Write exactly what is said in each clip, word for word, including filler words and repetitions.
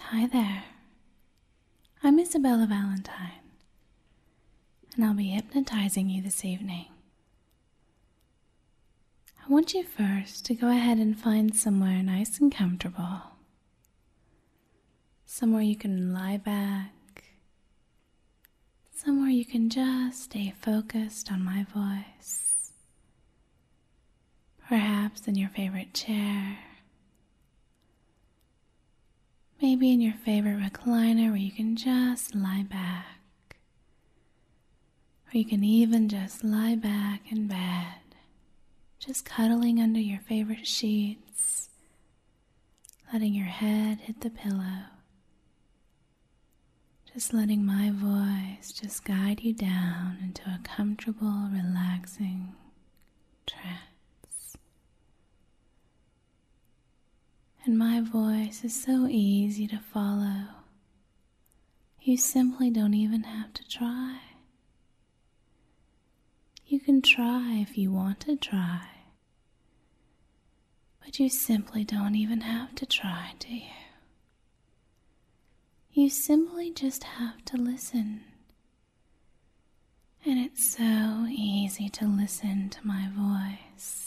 Hi there. I'm Isabella Valentine, and I'll be hypnotizing you this evening. I want you first to go ahead and find somewhere nice and comfortable. Somewhere you can lie back. Somewhere you can just stay focused on my voice. Perhaps in your favorite chair. Maybe in your favorite recliner where you can just lie back. Or you can even just lie back in bed, just cuddling under your favorite sheets, letting your head hit the pillow. Just letting my voice just guide you down into a comfortable, relaxing trance. And my voice is so easy to follow. You simply don't even have to try. You can try if you want to try, but you simply don't even have to try, do you? You simply just have to listen. And it's so easy to listen to my voice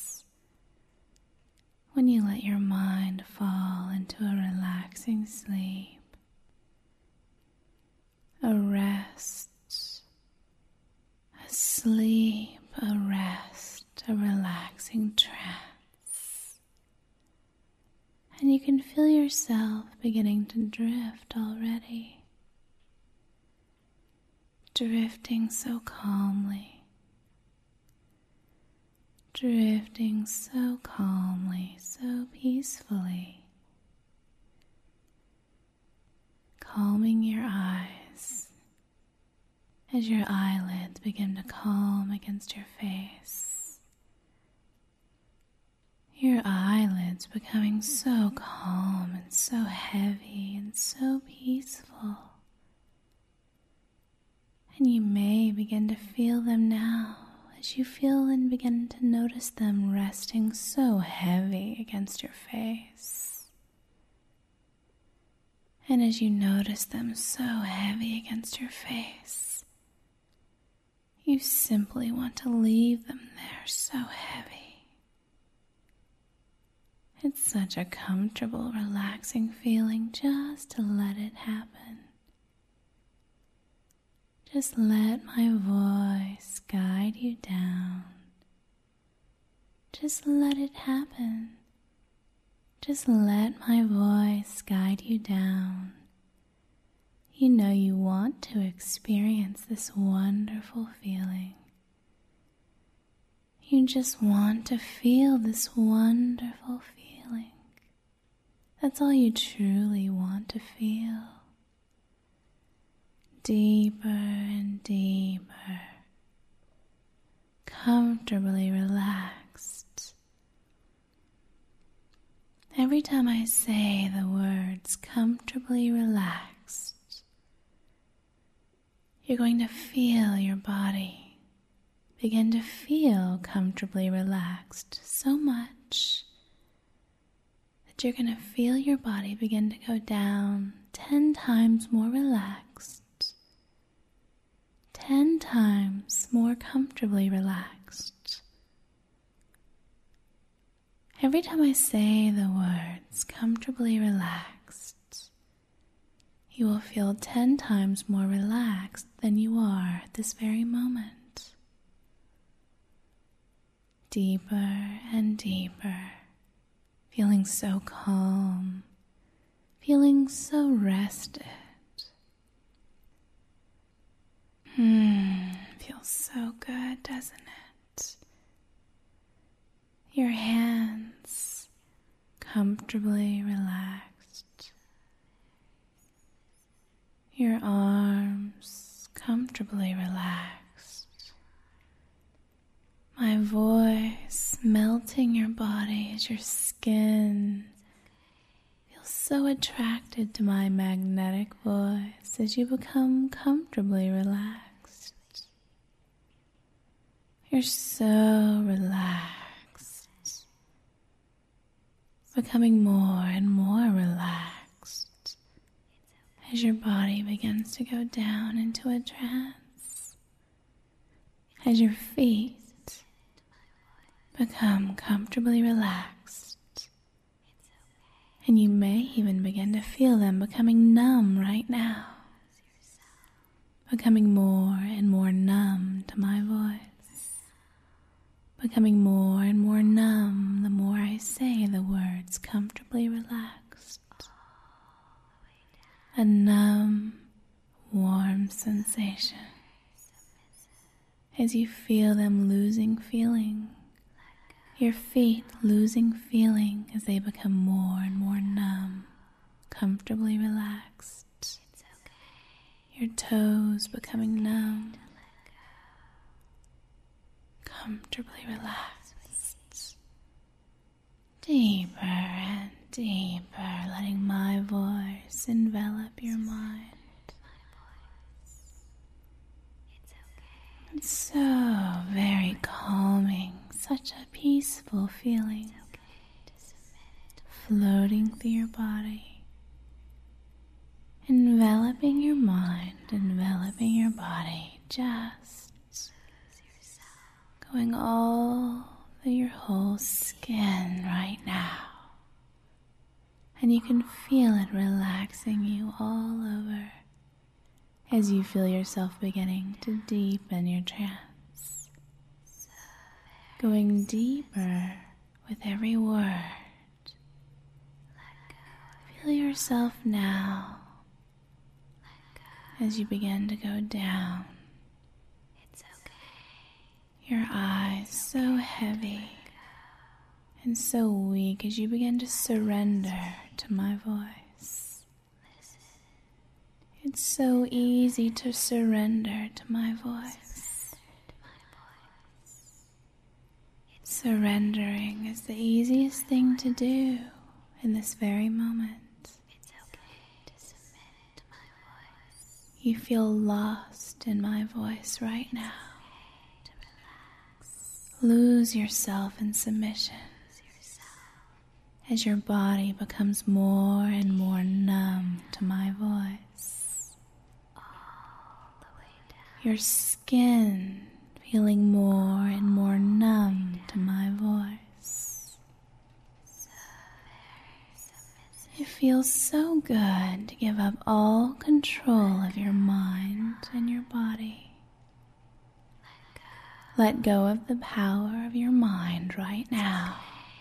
when you let your mind fall into a relaxing sleep, a rest, a sleep, a rest, a relaxing trance. And you can feel yourself beginning to drift already, drifting so calmly. Drifting so calmly, so peacefully, calming your eyes as your eyelids begin to calm against your face. Your eyelids becoming so calm and so heavy and so peaceful. And you may begin to feel them now. As you feel and begin to notice them resting so heavy against your face. And as you notice them so heavy against your face, you simply want to leave them there so heavy. It's such a comfortable, relaxing feeling just to let it happen. Just let my voice guide you down. Just let it happen. Just let my voice guide you down. You know you want to experience this wonderful feeling. You just want to feel this wonderful feeling. That's all you truly want to feel. Deeper and deeper, comfortably relaxed. Every time I say the words comfortably relaxed, you're going to feel your body begin to feel comfortably relaxed so much that you're going to feel your body begin to go down ten times more relaxed. Ten times more comfortably relaxed. Every time I say the words comfortably relaxed, you will feel ten times more relaxed than you are at this very moment. Deeper and deeper, feeling so calm, feeling so rested. Hmm, feels so good, doesn't it? Your hands comfortably relaxed. Your arms comfortably relaxed. My voice melting your body as your skin feels so attracted to my magnetic voice as you become comfortably relaxed. You're so relaxed, becoming more and more relaxed as your body begins to go down into a trance, as your feet become comfortably relaxed, and you may even begin to feel them becoming numb right now, becoming more and more numb to my voice, becoming more and more numb the more I say the words comfortably relaxed. A numb, warm sensation as you feel them losing feeling, your feet losing feeling as they become more and more numb, comfortably relaxed. Your toes becoming numb, comfortably relaxed. Deeper and deeper, letting my voice envelop your mind. It's so very calming, such a peaceful feeling, floating through your body, enveloping your mind, enveloping your body, just going all through your whole skin right now. And you can feel it relaxing you all over as you feel yourself beginning to deepen your trance, going deeper with every word. Feel yourself now as you begin to go down. Your eyes so heavy and so weak as you begin to surrender to my voice. It's so easy to surrender to my voice. Surrendering is the easiest thing to do in this very moment. You feel lost in my voice right now. Lose yourself in submission as your body becomes more and more numb to my voice. Your skin feeling more and more numb to my voice. It feels so good to give up all control of your mind and your body. Let go of the power of your mind right now.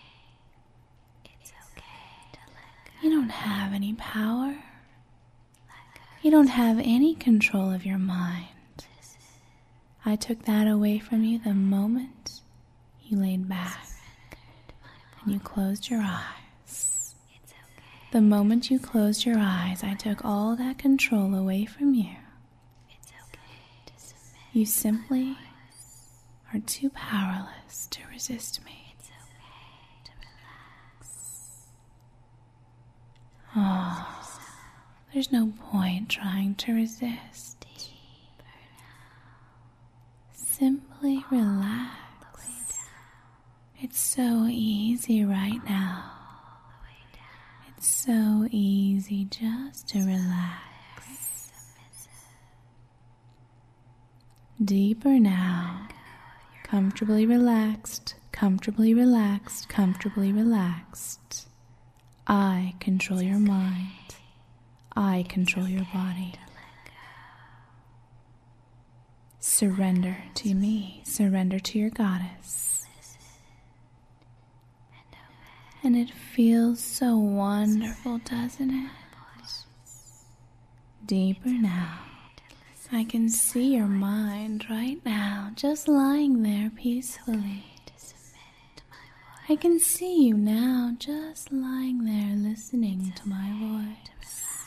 You don't have any power. You don't have any control of your mind. I took that away from you the moment you laid back and you closed your eyes. The moment you closed your eyes, I took all that control away from you. You simply are too powerless to resist me. Oh, there's no point trying to resist. Simply relax. It's so easy right now. It's so easy just to relax. Deeper now. Comfortably relaxed, comfortably relaxed, comfortably relaxed. I control your mind. I control your body. Surrender to me. Surrender to your goddess. And it feels so wonderful, doesn't it? Deeper now. I can see your mind right now, just lying there peacefully. I can see you now, just lying there listening to my voice.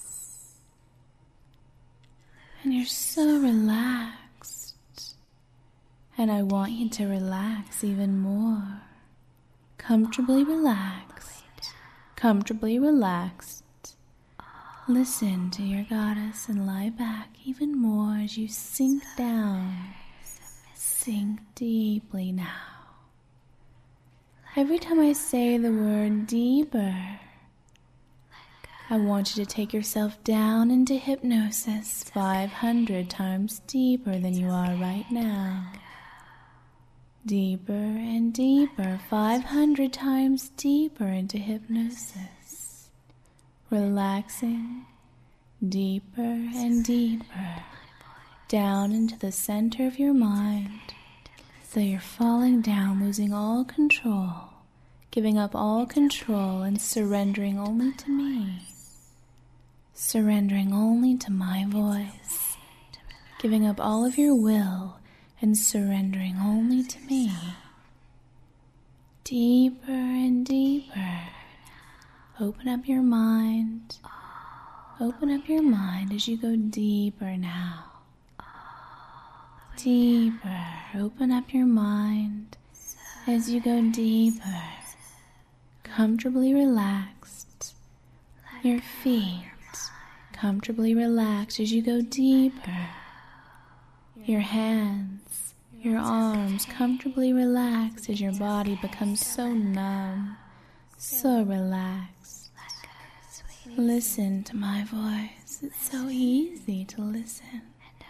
And you're so relaxed. And I want you to relax even more. Comfortably relaxed. Comfortably relaxed. Listen to your goddess and lie back even more as you sink down. Sink deeply now. Every time I say the word deeper, I want you to take yourself down into hypnosis five hundred times deeper than you are right now. Deeper and deeper, five hundred times deeper into hypnosis. Relaxing deeper and deeper down into the center of your mind. So you're falling down, losing all control, giving up all control and surrendering only to me. Surrendering only to my voice. Giving up all of your will and surrendering only to me. Deeper and deeper. Open up your mind. Open up your mind as you go deeper now. Deeper. Open up your mind as you go deeper. Comfortably relaxed. Your feet comfortably relaxed as you go deeper. Your hands, your arms comfortably relaxed as your body becomes so numb, so relaxed. Listen to my voice. It's so easy to listen.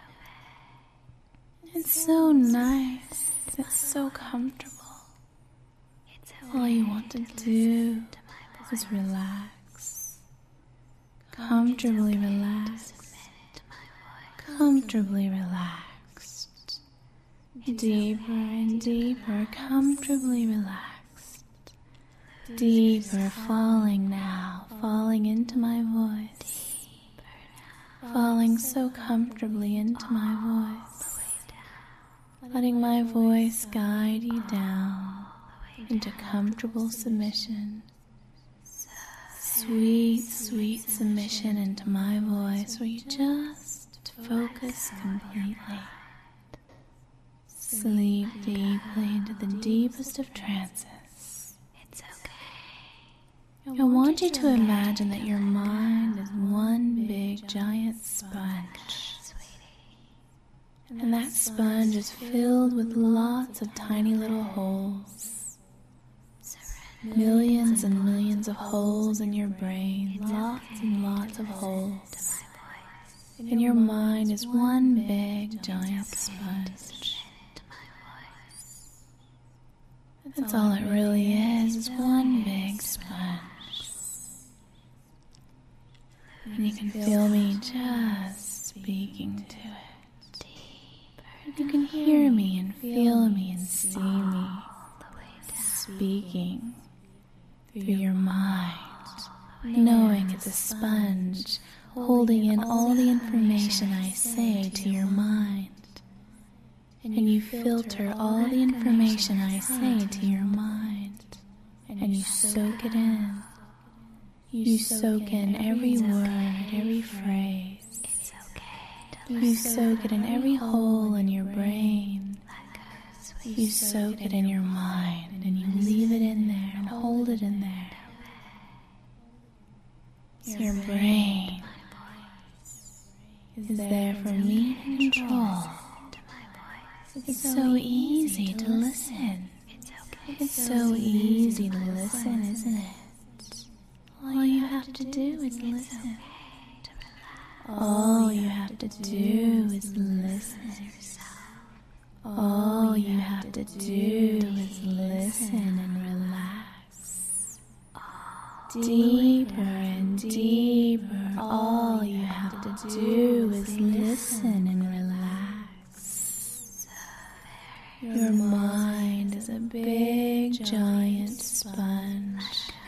It's so nice. It's so comfortable. All you want to do is relax. Comfortably relaxed. Comfortably relaxed. Deeper and deeper, comfortably relaxed. Deeper, falling now, falling into my voice. Falling so comfortably into my voice. Letting my voice guide you down into comfortable submission. Sweet, sweet submission into my voice where you just focus completely. Sleep deeply into the deepest of trances. I want you to imagine that your mind is one big giant sponge. And that sponge is filled with lots of tiny little holes. Millions and millions of holes in your brain, lots and lots of holes. And your mind is one big giant sponge. That's all it really is, is one big sponge. And you can feel me just speaking to it. You can hear me and feel me and see me speaking through your mind, knowing it's a sponge holding in all the information I say to your mind. And you filter all the information I say to your mind, and you soak it in. You soak in every word, every phrase. You soak it in every hole in your brain. You soak it in your mind, and you leave it in there and hold it in there. Your brain is there for me to control. It's so easy to listen. It's so easy to listen, isn't it? All you have to do is listen. All you have to do is listen. All you have to do is listen and relax. Deeper and deeper, all you have to do is listen and relax. Your mind is a big giant sponge.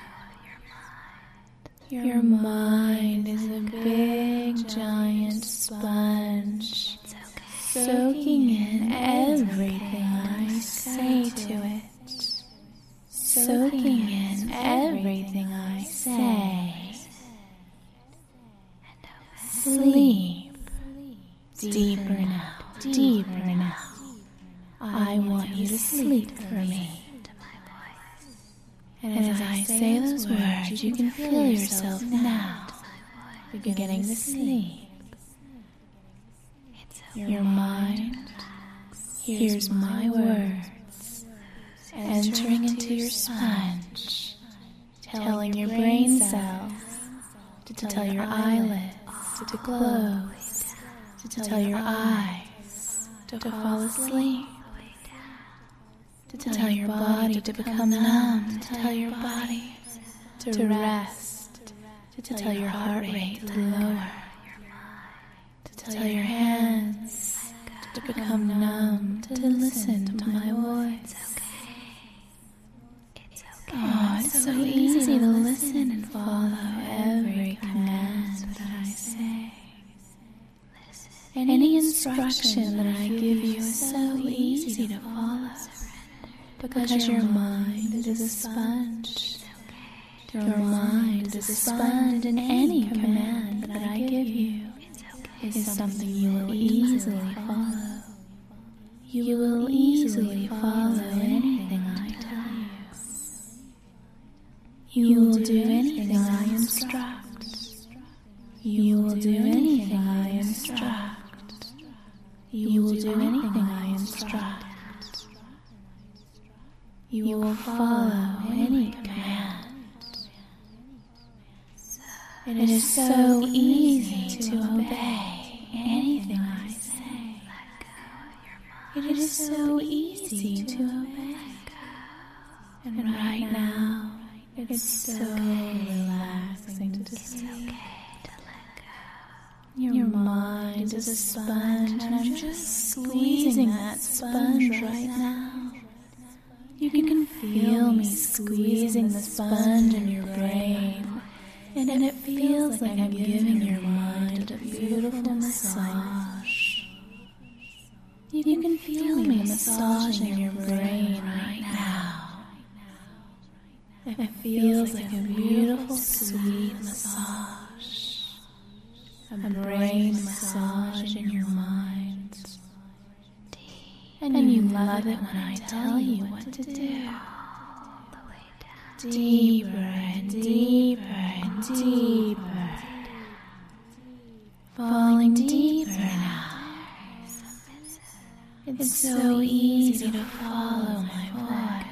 Your mind is a big giant sponge, soaking in everything I say to it. Soaking in everything I say. Sleep. Deeper now, deeper now. I want you to sleep for me. And as I say those words, you can feel yourself now beginning to sleep. Your mind hears my words entering into your sponge, telling your brain cells to to tell your eyelids to close, to tell your eyes to fall asleep, to tell your body to become numb, to tell your body to rest, to tell your heart rate to lower, to tell your hands to become numb, to listen to my voice. Oh, it's so easy to listen and follow every command that I say. Any instruction that I give you is so easy to follow, because your mind is a sponge. Your mind is a sponge, and any command that I give you is something you will easily follow. You will easily follow anything I tell you. You will do anything I instruct. You will do anything I instruct. You will do anything I instruct. You will follow any command. It is so easy to obey anything I say. It is so easy to obey. And right now, it's so relaxing to sleep. Your mind is a sponge, and I'm just squeezing that sponge right now. You can feel me squeezing the sponge in your brain, and it feels like I'm giving your mind a beautiful massage. You can feel me massaging your brain right now. It feels like a beautiful, sweet massage. A brain massage in your mind. And you love it when I tell you what to do. Deeper and deeper and deeper. Falling deeper now. It's so easy to follow my voice.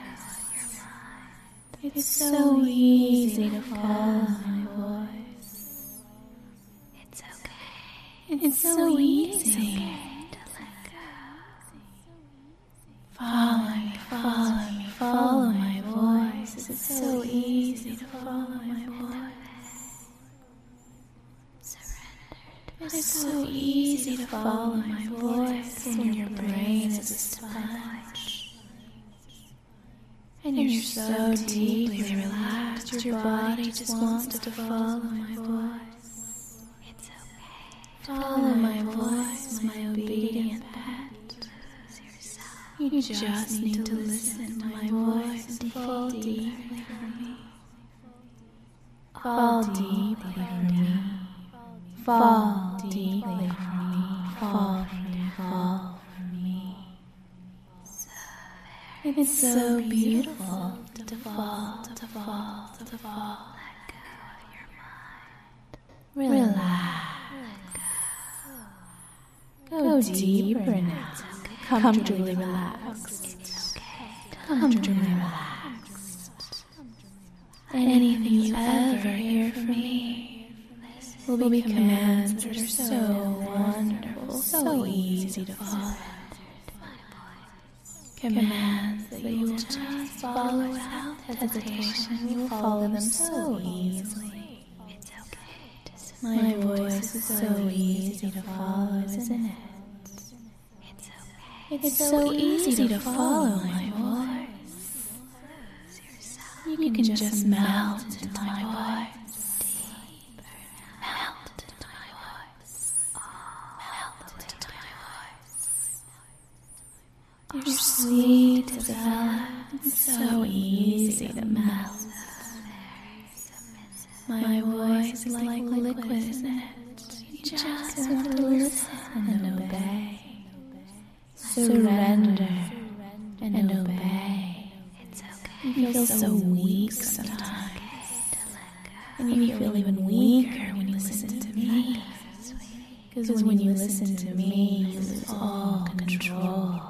It's so easy to follow my voice. It's okay. It's so easy to let go. Follow me, follow me, follow my voice. It's so easy to follow my voice. Surrender. It's so easy to follow my voice when your brain is a sponge. And you're so deeply relaxed, your body just wants to follow my voice. It's okay. Follow my voice, my obedient pet. You just need to listen to my voice and fall deeply for me. Fall deeply for me. Fall deeply for me. Fall for me. Fall. It's so beautiful to fall, to fall, to fall. Let go of your mind. Relax. Go deeper now. Comfortably relaxed. Comfortably relaxed. Anything you ever hear from me will be commands that are so wonderful, so easy to follow. Commands that you will just follow without hesitation. You will follow them so easily. It's okay to submit. My voice is so easy to follow, isn't it? It's okay. It's so easy to follow my voice. You can just melt into my voice. Melt into my voice. Melt into my voice. You're sweet as a velvet, and so easy to melt. My voice is like liquid, isn't it? You just want to listen and obey. Surrender and obey. You feel so weak sometimes, and you feel even weaker when you listen to me. Because when you listen to me, you lose all control.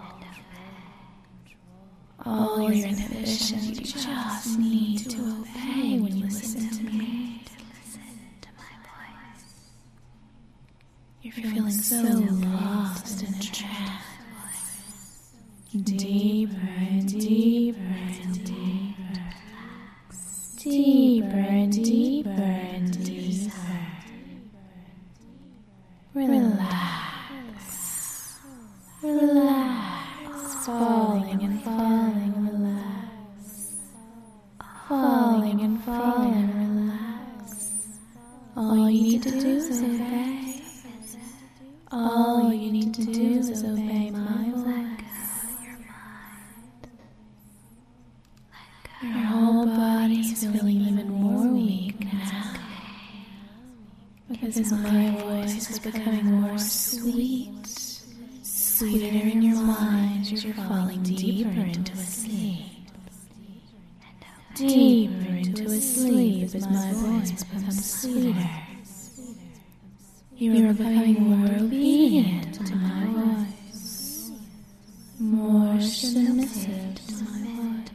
All your inhibitions, you just need to obey when you listen to me. You're feeling so lost in a trance. Deeper and deeper and deeper. Deeper and deeper and deeper. Relax. Relax. Falling and falling, relax. Falling and falling, relax. All you need to do is obey. All you need to do is obey my voice. Your whole body is feeling even more weak now, because my voice is becoming more sweet, sweeter in your mind as you're falling deeper into a sleep. Deeper into a sleep as my voice becomes sweeter. You are becoming more obedient to my voice, more submissive to my voice.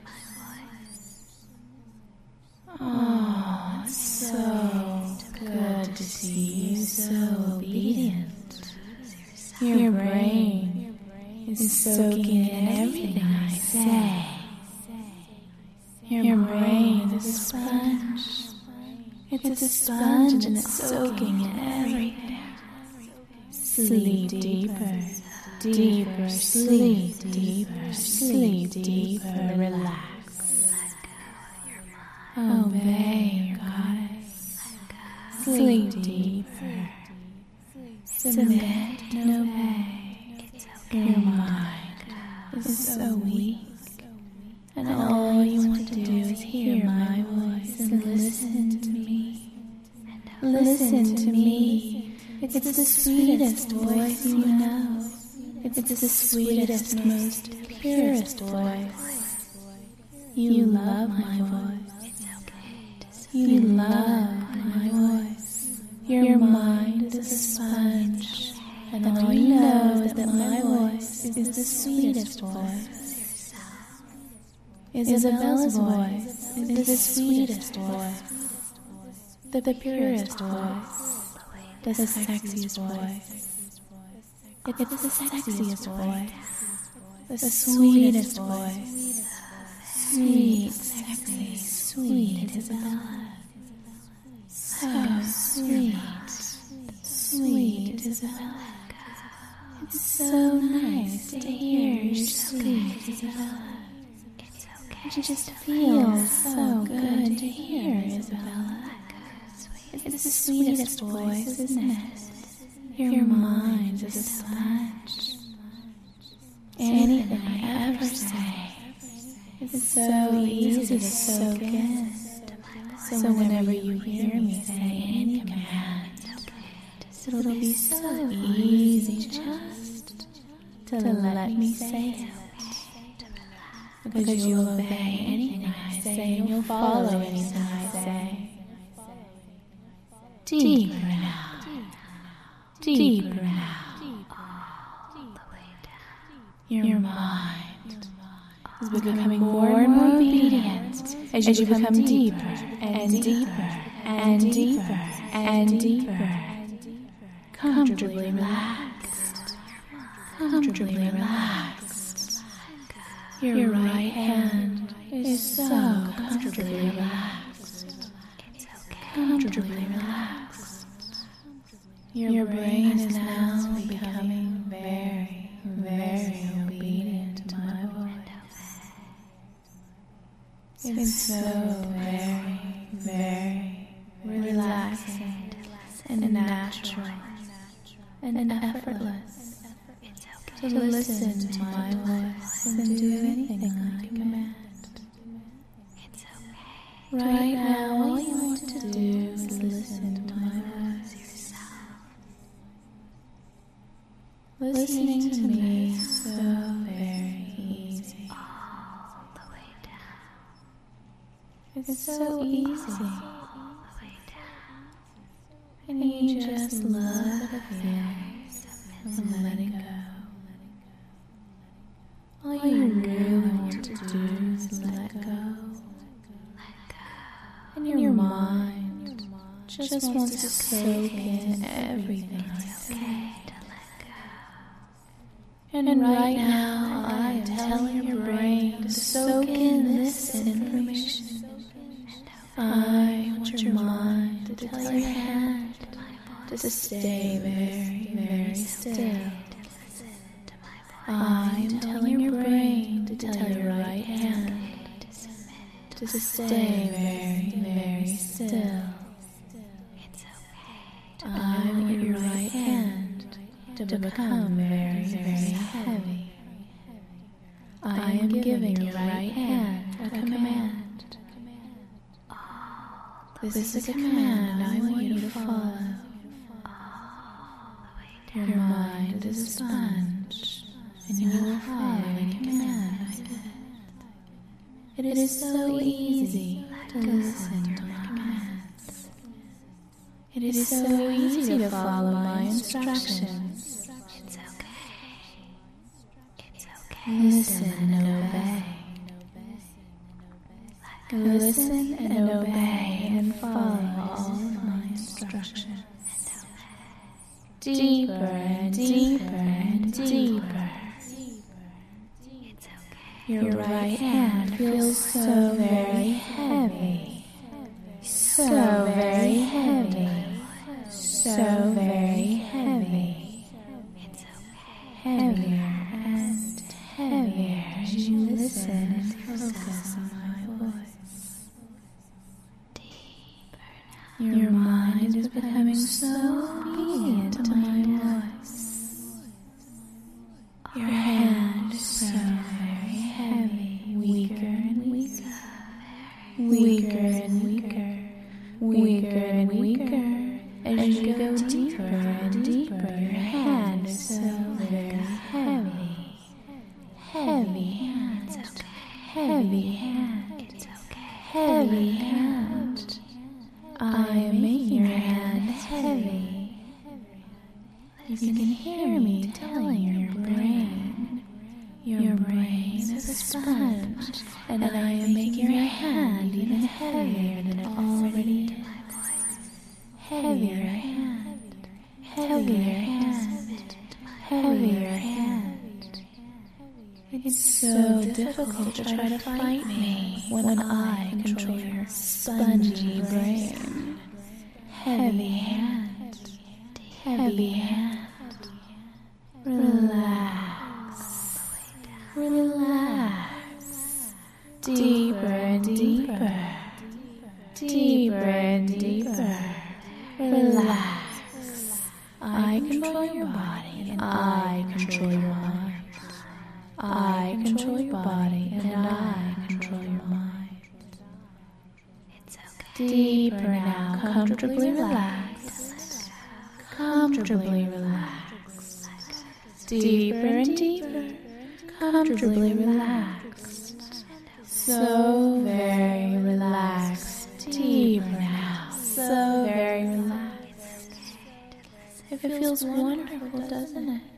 Oh, it's so good to see you so obedient. Your brain is soaking in everything I say. Your brain is a sponge. It's a sponge and it's soaking in everything. Sleep deeper, deeper, sleep deeper, sleep deeper, relax. Obey your goddess. Sleep deeper. Submit and obey. Your mind is so weak, and all you want to do is hear my voice and listen to me. Listen to me. It's the sweetest voice you know. It's the sweetest, most purest voice. You love my voice. You love my voice. Your mind is a sponge, and all you know is that my voice is the sweetest voice. Isabella's voice is the sweetest voice, the purest voice, the sexiest voice. It's the sexiest voice, the sweetest voice. Sweet, sexy, sweet Isabella. So sweet, sweet Isabella. It's so nice to hear your sweet Isabella. It just feels so good to hear Isabella. It's the sweetest voice, isn't it? Your mind is a sponge. Anything I ever say is so easy to soak in. So whenever you hear me say any command, it'll be so easy just to let me say it. Because you'll obey anything I say and you'll follow anything I say. Deeper now. Deeper now. Your mind is becoming more and more obedient as you become deeper and deeper and deeper and deeper. Comfortably relaxed. Comfortably relaxed. Your right hand is so comfortably relaxed. Comfortably relaxed. Your brain is now becoming very, very obedient to my voice. It's so very, very relaxing and natural and effortless to listen to my voice and do anything I command. Right now, all you want to do is listen to my voice. Listening to me is so very easy. It's so easy. And you just love the feeling of letting go. All you really want to do is let go. And your mind just wants to soak in everything I say. And, and right now, I am telling your brain to soak in this information. I want your mind to tell your hand to stay very, very still. I am telling your brain to tell your right hand to stay very, very still. I want your right hand to become very, very heavy. I am giving your right hand a command. This is a command I want you to follow. Your mind is a sponge, and you will follow any command I give. It is so easy to listen to my commands. It is so easy to follow my instructions. It's okay. It's okay. Listen and obey. Listen and obey and follow all of my instructions. Deeper and deeper and deeper. Your right hand feels so very heavy. So very heavy. So very heavy. Heavier and heavier as you listen and focus on my voice. Your mind is becoming so obedient to my voice. Your hand is so very heavy, weaker and weaker, weaker and weaker, weaker and weaker. As you go deeper and deeper, your hand is so very heavy, heavy hand, heavy hand, heavy hand. I am making your hand heavy. You can hear me telling your brain, your brain is a sponge, and I am making your hand even heavier than it already is. Heavier hand, heavier hand, heavier hand. It's so difficult to try to fight me when I control your spongy brain. Heavy hand, heavy hand. Relax, relax. Deeper and deeper, deeper and deeper. Relax. I control your body and I control your mind. I control your body and I control your mind. Deeper now, comfortably relaxed. Comfortably relaxed. Deeper and deeper, comfortably relaxed. So very relaxed. Deeper now, so very relaxed. It feels wonderful, doesn't it?